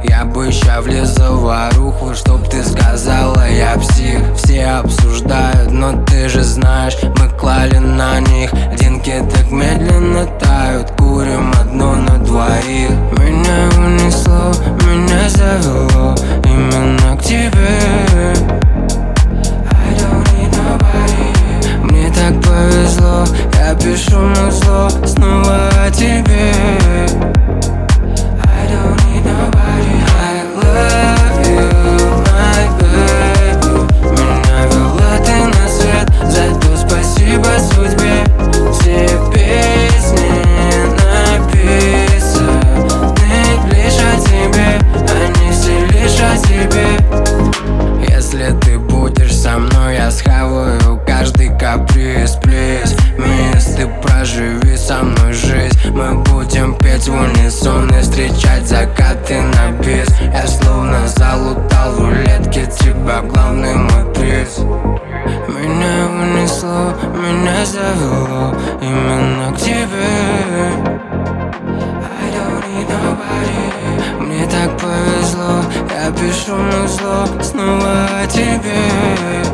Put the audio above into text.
Я бы ща влез в заваруху, чтоб ты сказала, я псих. Все обсуждают, но ты же знаешь, мы клали на них. Деньги так медленно тают, курим одну на двоих. Меня унесло, меня завело именно к тебе. I don't need nobody. Мне так повезло, я пишу музло снова о тебе. I don't need nobody. I love you, my baby. Меня вела ты на свет, за то спасибо судьбе. Все песни написаны лишь о тебе, они все лишь о тебе. Если ты будешь со мной, я схаваю каждый каприз, плиз. Мисс, ты проживи со мной жизнь. Мы будем петь в унисон и встречать закаты на бис. Я словно залутал в рулетке, тебя главный мой приз. Меня унесло, меня завело именно к тебе. I don't need nobody. Мне так повезло, я пишу музло снова о тебе.